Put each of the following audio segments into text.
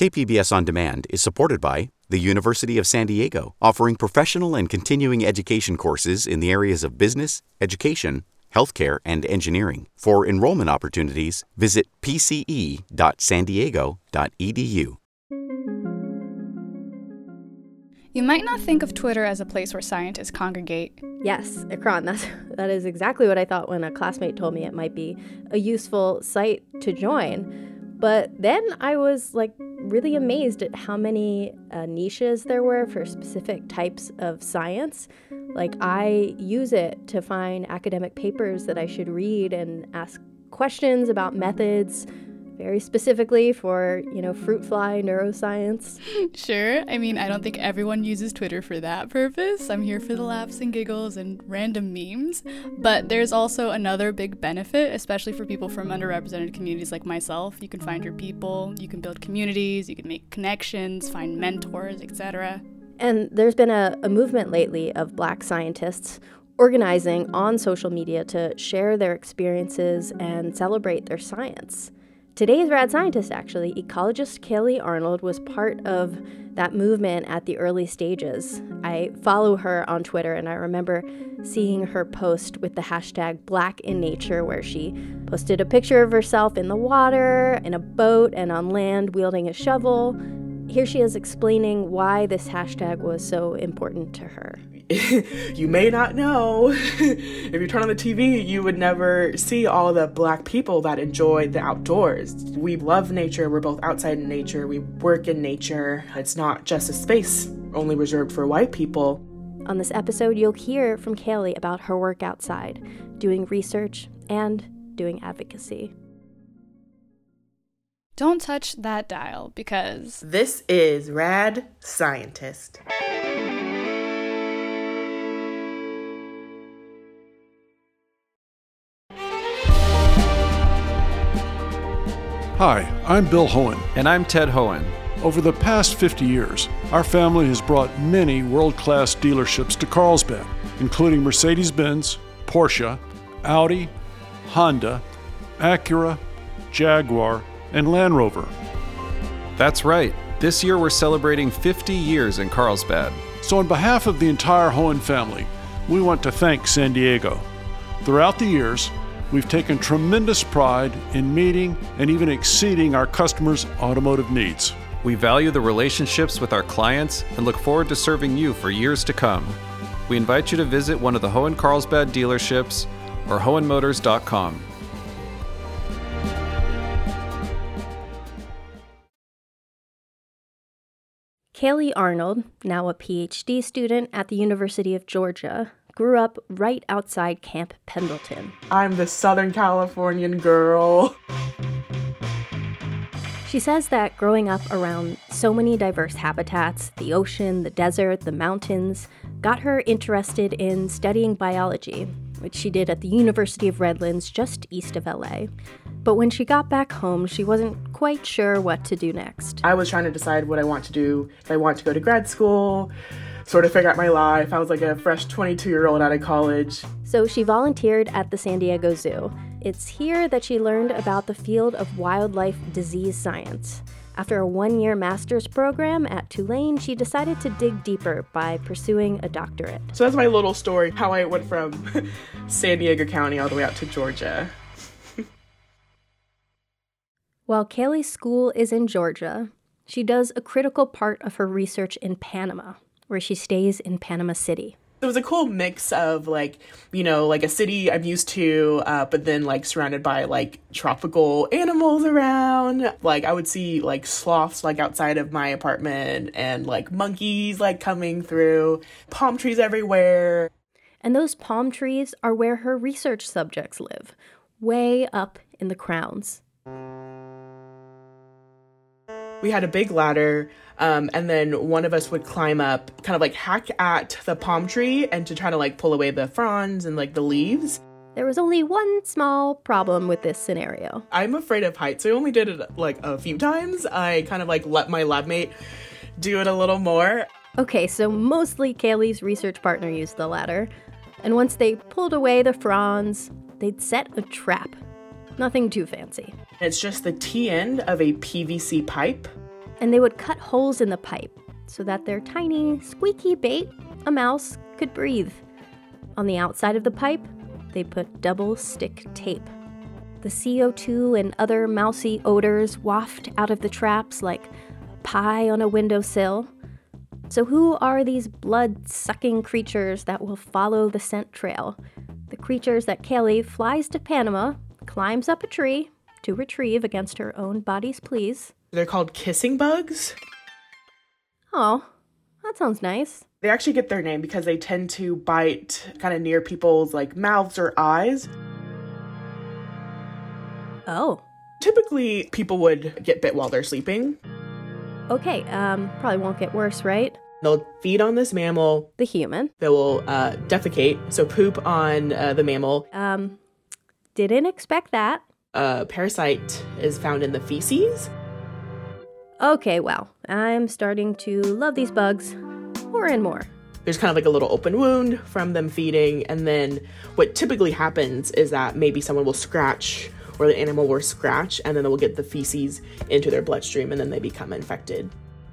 KPBS On Demand is supported by the University of San Diego, offering professional and continuing education courses in the areas of business, education, healthcare, and engineering. For enrollment opportunities, visit pce.sandiego.edu. You might not think of Twitter as a place where scientists congregate. Yes, Ikran, that is exactly what I thought when a classmate told me it might be a useful site to join. But then I was really amazed at how many niches there were for specific types of science. I use it to find academic papers that I should read and ask questions about methods, very specifically for, fruit fly neuroscience. Sure. I don't think everyone uses Twitter for that purpose. I'm here for the laughs and giggles and random memes. But there's also another big benefit, especially for people from underrepresented communities like myself. You can find your people, you can build communities, you can make connections, find mentors, etc. And there's been a movement lately of Black scientists organizing on social media to share their experiences and celebrate their science. Today's Rad Scientist, actually, ecologist Kaylee Arnold, was part of that movement at the early stages. I follow her on Twitter, and I remember seeing her post with the hashtag #BlackInNature, where she posted a picture of herself in the water, in a boat, and on land wielding a shovel. Here she is explaining why this hashtag was so important to her. You may not know, if you turn on the TV, you would never see all the Black people that enjoy the outdoors. We love nature. We're both outside in nature. We work in nature. It's not just a space only reserved for white people. On this episode, you'll hear from Kaylee about her work outside, doing research and doing advocacy. Don't touch that dial, because this is Rad Scientist. Hi, I'm Bill Hohen. And I'm Ted Hohen. Over the past 50 years, our family has brought many world-class dealerships to Carlsbad, including Mercedes-Benz, Porsche, Audi, Honda, Acura, Jaguar, and Land Rover. That's right. This year we're celebrating 50 years in Carlsbad. So on behalf of the entire Hohen family, we want to thank San Diego. Throughout the years, we've taken tremendous pride in meeting and even exceeding our customers' automotive needs. We value the relationships with our clients and look forward to serving you for years to come. We invite you to visit one of the Hohen Carlsbad dealerships or hohenmotors.com. Kaylee Arnold, now a PhD student at the University of Georgia, grew up right outside Camp Pendleton. I'm the Southern Californian girl. She says that growing up around so many diverse habitats, the ocean, the desert, the mountains, got her interested in studying biology, which she did at the University of Redlands just east of LA. But when she got back home, she wasn't quite sure what to do next. I was trying to decide what I want to do, if I want to go to grad school, sort of figure out my life. I was like a fresh 22-year-old out of college. So she volunteered at the San Diego Zoo. It's here that she learned about the field of wildlife disease science. After a one-year master's program at Tulane, she decided to dig deeper by pursuing a doctorate. So that's my little story, how I went from San Diego County all the way out to Georgia. While Kaylee's school is in Georgia, she does a critical part of her research in Panama, where she stays in Panama City. It was a cool mix of a city I'm used to, but then surrounded by tropical animals around. I would see sloths outside of my apartment and monkeys coming through, palm trees everywhere. And those palm trees are where her research subjects live, way up in the crowns. We had a big ladder, and then one of us would climb up, kind of hack at the palm tree and to try to pull away the fronds and the leaves. There was only one small problem with this scenario. I'm afraid of heights, so I only did it a few times. I kind of let my lab mate do it a little more. Okay, so mostly Kaylee's research partner used the ladder, and once they pulled away the fronds, they'd set a trap. Nothing too fancy. It's just the T end of a PVC pipe, And they would cut holes in the pipe so that their tiny, squeaky bait, a mouse, could breathe. On the outside of the pipe, they put double-stick tape. The CO2 and other mousy odors waft out of the traps like pie on a windowsill. So who are these blood-sucking creatures that will follow the scent trail? The creatures that Kaylee flies to Panama, climbs up a tree to retrieve against her own body's pleas. They're called kissing bugs. Oh, that sounds nice. They actually get their name because they tend to bite kind of near people's like mouths or eyes. Oh. Typically, people would get bit while they're sleeping. Okay, probably won't get worse, right? They'll feed on this mammal. The human. They will defecate, so poop on the mammal. Didn't expect that. Parasite is found in the feces. Okay, well, I'm starting to love these bugs more and more. There's kind of like a little open wound from them feeding, and then what typically happens is that maybe someone will scratch or the animal will scratch, and then they will get the feces into their bloodstream, and then they become infected.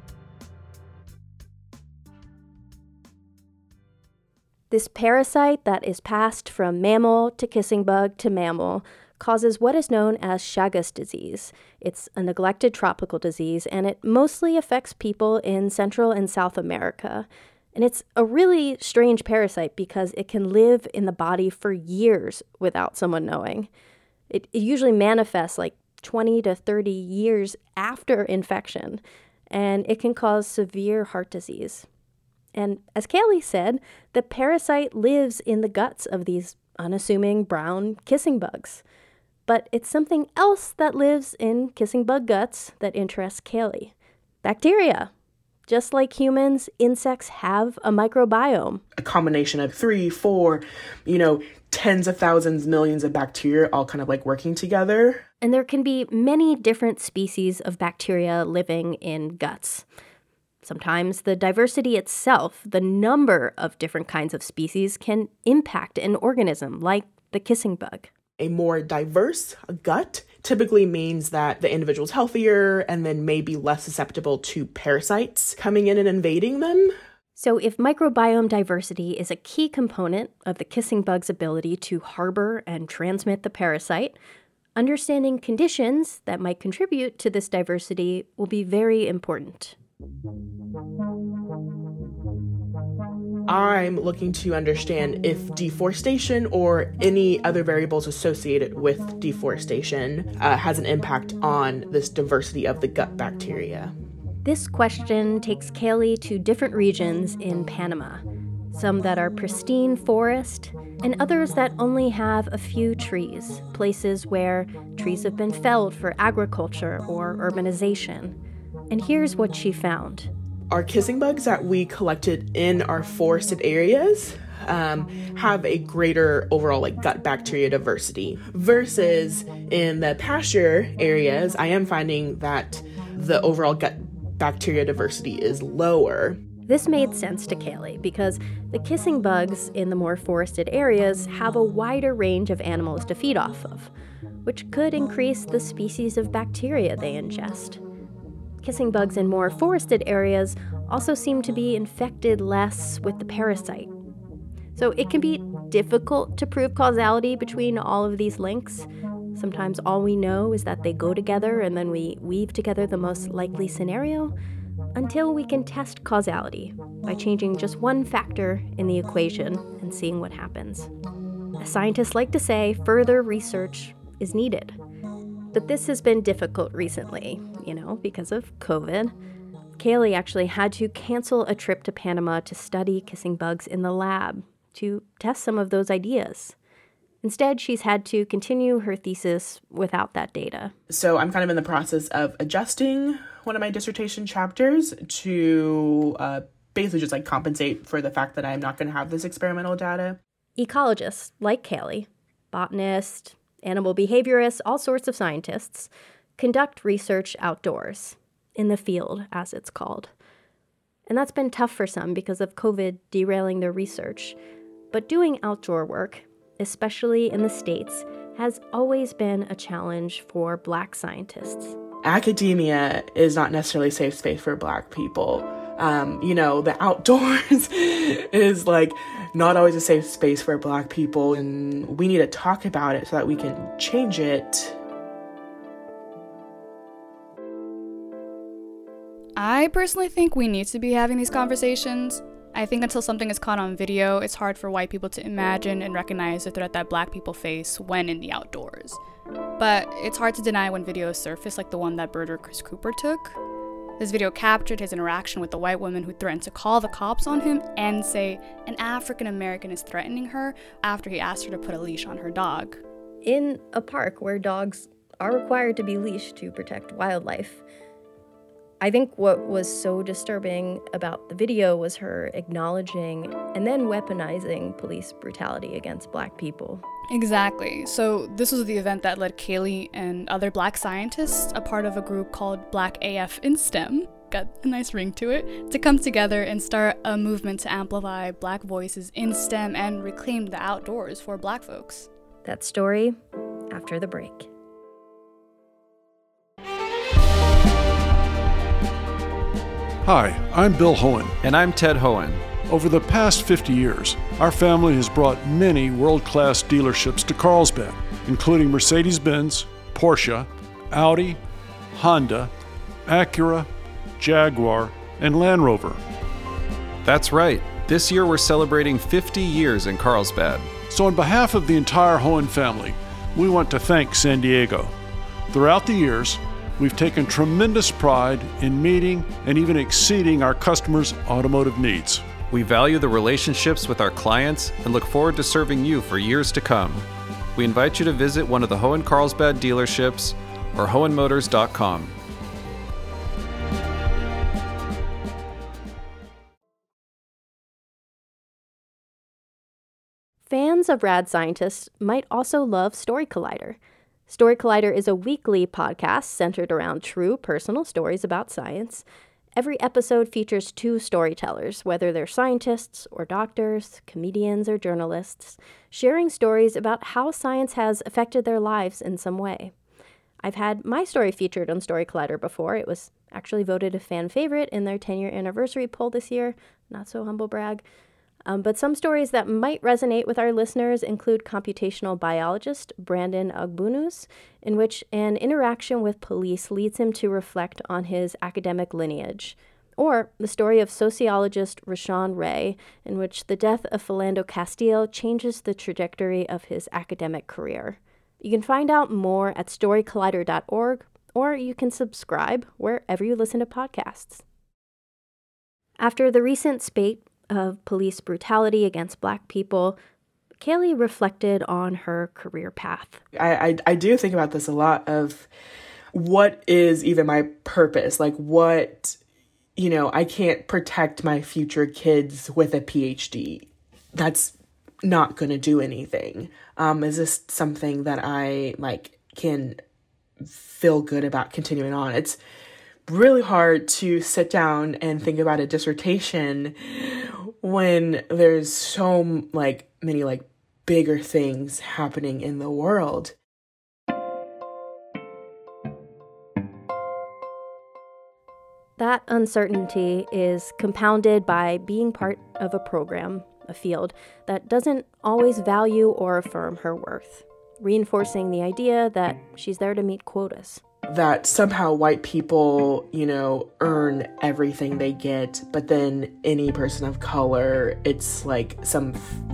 This parasite that is passed from mammal to kissing bug to mammal causes what is known as Chagas disease. It's a neglected tropical disease, and it mostly affects people in Central and South America. And it's a really strange parasite because it can live in the body for years without someone knowing. It usually manifests like 20 to 30 years after infection, and it can cause severe heart disease. And as Kaylee said, the parasite lives in the guts of these unassuming brown kissing bugs. But it's something else that lives in kissing bug guts that interests Kaylee. Bacteria. Just like humans, insects have a microbiome. A combination of 3, 4, tens of thousands, millions of bacteria all kind of like working together. And there can be many different species of bacteria living in guts. Sometimes the diversity itself, the number of different kinds of species, can impact an organism, like the kissing bug. A more diverse gut typically means that the individual's healthier and then may be less susceptible to parasites coming in and invading them. So if microbiome diversity is a key component of the kissing bug's ability to harbor and transmit the parasite, understanding conditions that might contribute to this diversity will be very important. I'm looking to understand if deforestation or any other variables associated with deforestation has an impact on this diversity of the gut bacteria. This question takes Kaylee to different regions in Panama, some that are pristine forest and others that only have a few trees, places where trees have been felled for agriculture or urbanization. And here's what she found. Our kissing bugs that we collected in our forested areas have a greater overall gut bacteria diversity versus in the pasture areas. I am finding that the overall gut bacteria diversity is lower. This made sense to Kaylee because the kissing bugs in the more forested areas have a wider range of animals to feed off of, which could increase the species of bacteria they ingest. Kissing bugs in more forested areas also seem to be infected less with the parasite. So it can be difficult to prove causality between all of these links. Sometimes all we know is that they go together and then we weave together the most likely scenario until we can test causality by changing just one factor in the equation and seeing what happens. As scientists like to say, further research is needed. But this has been difficult recently, because of COVID. Kaylee actually had to cancel a trip to Panama to study kissing bugs in the lab to test some of those ideas. Instead, she's had to continue her thesis without that data. So I'm kind of in the process of adjusting one of my dissertation chapters to basically just compensate for the fact that I'm not going to have this experimental data. Ecologists like Kaylee, botanists, animal behaviorists, all sorts of scientists, conduct research outdoors, in the field, as it's called. And that's been tough for some because of COVID derailing their research. But doing outdoor work, especially in the States, has always been a challenge for Black scientists. academia is not necessarily a safe space for Black people. The outdoors is like not always a safe space for Black people, and we need to talk about it so that we can change it. I personally think we need to be having these conversations. I think until something is caught on video, it's hard for white people to imagine and recognize the threat that Black people face when in the outdoors. But it's hard to deny when videos surface like the one that birder Chris Cooper took. This video captured his interaction with the white woman who threatened to call the cops on him and say an African American is threatening her after he asked her to put a leash on her dog. In a park where dogs are required to be leashed to protect wildlife. I think what was so disturbing about the video was her acknowledging and then weaponizing police brutality against Black people. Exactly. So this was the event that led Kaylee and other Black scientists, a part of a group called Black AF in STEM, got a nice ring to it, to come together and start a movement to amplify Black voices in STEM and reclaim the outdoors for Black folks. That story after the break. Hi, I'm Bill Hohen. And I'm Ted Hohen. Over the past 50 years, our family has brought many world-class dealerships to Carlsbad, including Mercedes-Benz, Porsche, Audi, Honda, Acura, Jaguar, and Land Rover. That's right. This year we're celebrating 50 years in Carlsbad. So on behalf of the entire Hohen family, we want to thank San Diego. Throughout the years, we've taken tremendous pride in meeting and even exceeding our customers' automotive needs. We value the relationships with our clients and look forward to serving you for years to come. We invite you to visit one of the Hohen Carlsbad dealerships or hohenmotors.com. Fans of Rad Scientists might also love Story Collider. Story Collider is a weekly podcast centered around true personal stories about science. Every episode features two storytellers, whether they're scientists or doctors, comedians or journalists, sharing stories about how science has affected their lives in some way. I've had my story featured on Story Collider before. It was actually voted a fan favorite in their 10-year anniversary poll this year. Not so humble brag. But some stories that might resonate with our listeners include computational biologist Brandon Ogbunus, in which an interaction with police leads him to reflect on his academic lineage, or the story of sociologist Rashawn Ray, in which the death of Philando Castile changes the trajectory of his academic career. You can find out more at storycollider.org, or you can subscribe wherever you listen to podcasts. After the recent spate of police brutality against Black people, Kaylee reflected on her career path. I do think about this a lot of what is even my purpose? Like what, I can't protect my future kids with a PhD. That's not going to do anything. Is this something that I can feel good about continuing on? It's really hard to sit down and think about a dissertation when there's so many bigger things happening in the world. That uncertainty is compounded by being part of a program, a field, that doesn't always value or affirm her worth, reinforcing the idea that she's there to meet quotas. That somehow white people, earn everything they get, but then any person of color, it's some,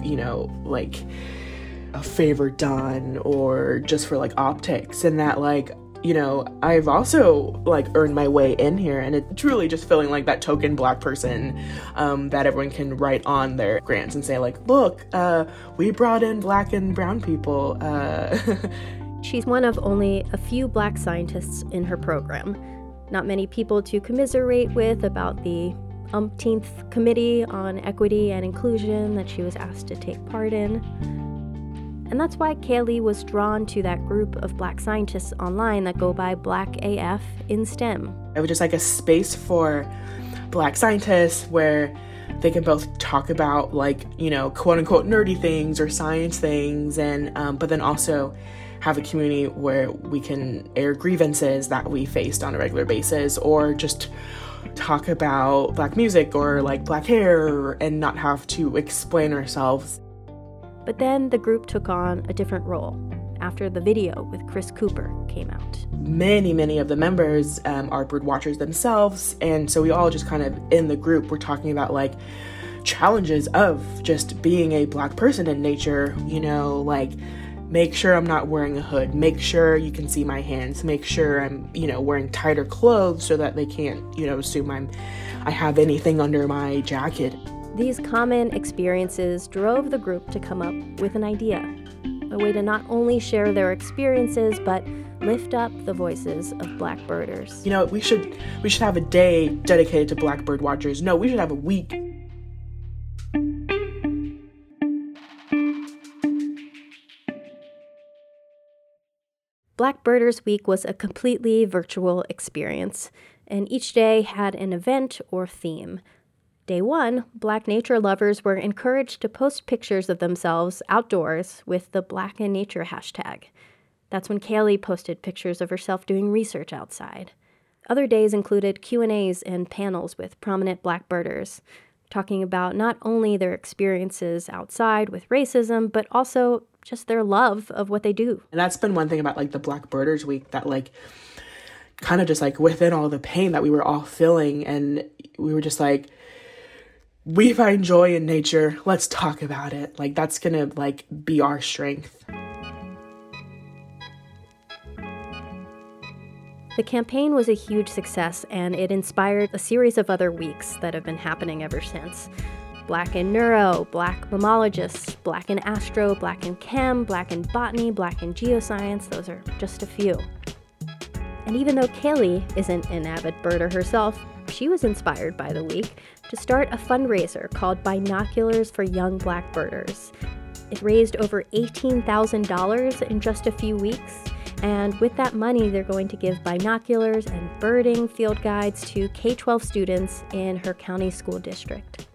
a favor done or just for optics. And that I've also earned my way in here, and it's truly just feeling like that token Black person that everyone can write on their grants and say look, we brought in Black and brown people. She's one of only a few Black scientists in her program. Not many people to commiserate with about the umpteenth committee on equity and inclusion that she was asked to take part in. And that's why Kaylee was drawn to that group of Black scientists online that go by Black AF in STEM. It was just a space for Black scientists where they can both talk about quote unquote nerdy things or science things, and but then also have a community where we can air grievances that we faced on a regular basis, or just talk about Black music or like Black hair and not have to explain ourselves. But then the group took on a different role after the video with Chris Cooper came out. Many of the members are bird watchers themselves, and so we all just kind of in the group were talking about like challenges of just being a Black person in nature, you know, like make sure I'm not wearing a hood, make sure you can see my hands, make sure I'm, you know, wearing tighter clothes so that they can't, you know, assume I have anything under my jacket. These common experiences drove the group to come up with an idea, a way to not only share their experiences, but lift up the voices of Black birders. You know, we should have a day dedicated to Black bird watchers. No, we should have a week. Black Birders Week was a completely virtual experience, and each day had an event or theme. Day 1, Black nature lovers were encouraged to post pictures of themselves outdoors with the Black in Nature hashtag. That's when Kaylee posted pictures of herself doing research outside. Other days included Q&As and panels with prominent Black birders, talking about not only their experiences outside with racism, but also just their love of what they do. And that's been one thing about like the Black Birders Week, that like kind of just like within all the pain that we were all feeling, and we were just like, we find joy in nature, let's talk about it. Like that's gonna like be our strength. The campaign was a huge success, and it inspired a series of other weeks that have been happening ever since. Black in Neuro, Black Mammalogists, Black in Astro, Black in Chem, Black in Botany, Black in Geoscience, those are just a few. And even though Kaylee isn't an avid birder herself, she was inspired by the week to start a fundraiser called Binoculars for Young Black Birders. It raised over $18,000 in just a few weeks, and with that money, they're going to give binoculars and birding field guides to K-12 students in her county school district.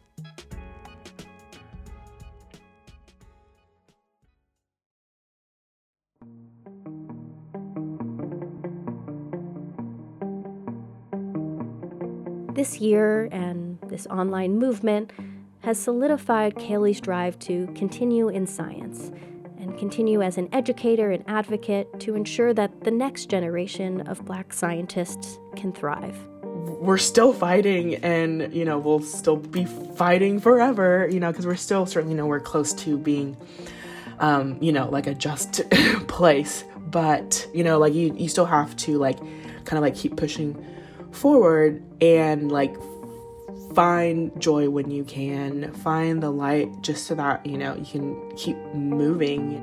This year and this online movement has solidified Kaylee's drive to continue in science and continue as an educator and advocate to ensure that the next generation of Black scientists can thrive. We're still fighting, and, you know, we'll still be fighting forever, you know, because we're still certainly nowhere close to being, you know, like a just place. But, you know, like you still have to like kind of like keep pushing forward and like find joy when you can, find the light, just so that, you know, you can keep moving.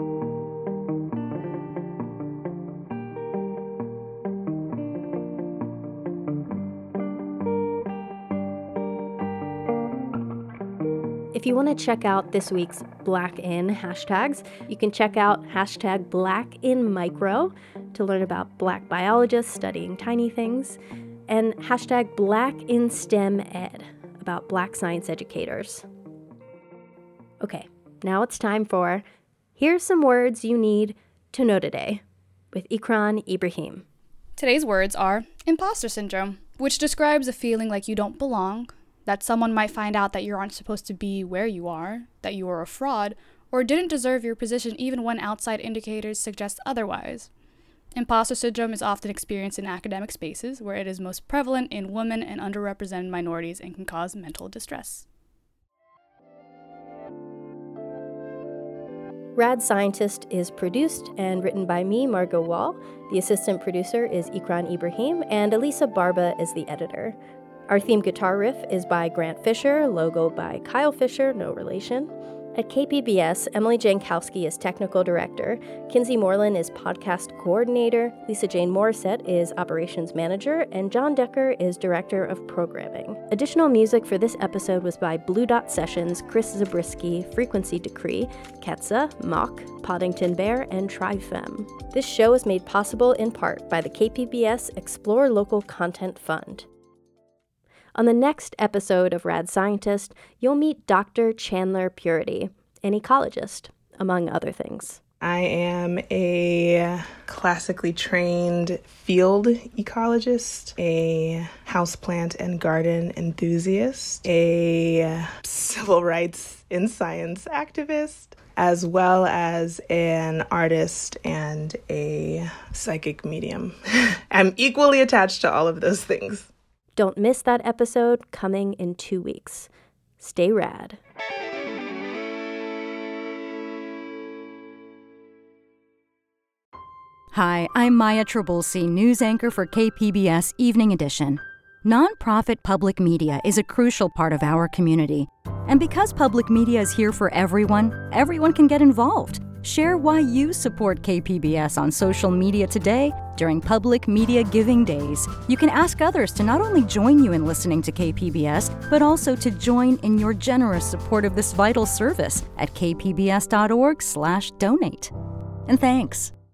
If you want to check out this week's Black In hashtags, you can check out hashtag BlackInMicro to learn about Black biologists studying tiny things, and hashtag BlackInStemEd about Black science educators. Okay, now it's time for Here's Some Words You Need to Know Today with Ikran Ibrahim. Today's words are imposter syndrome, which describes a feeling like you don't belong, that someone might find out that you aren't supposed to be where you are, that you are a fraud, or didn't deserve your position even when outside indicators suggest otherwise. Imposter syndrome is often experienced in academic spaces, where it is most prevalent in women and underrepresented minorities and can cause mental distress. Rad Scientist is produced and written by me, Margot Wall. The assistant producer is Ikran Ibrahim, and Elisa Barba is the editor. Our theme guitar riff is by Grant Fisher, logo by Kyle Fisher, no relation. At KPBS, Emily Jankowski is technical director, Kinsey Moreland is podcast coordinator, Lisa Jane Morissette is operations manager, and John Decker is director of programming. Additional music for this episode was by Blue Dot Sessions, Chris Zabriskie, Frequency Decree, Ketsa, Mock, Poddington Bear, and Trifem. This show is made possible in part by the KPBS Explore Local Content Fund. On the next episode of Rad Scientist, you'll meet Dr. Chandler Purity, an ecologist, among other things. I am a classically trained field ecologist, a houseplant and garden enthusiast, a civil rights in science activist, as well as an artist and a psychic medium. I'm equally attached to all of those things. Don't miss that episode coming in 2 weeks. Stay rad. Hi, I'm Maya Trabulsi, news anchor for KPBS Evening Edition. Nonprofit public media is a crucial part of our community. And because public media is here for everyone can get involved. Share why you support KPBS on social media today during Public Media Giving Days. You can ask others to not only join you in listening to KPBS, but also to join in your generous support of this vital service at kpbs.org/donate. And thanks.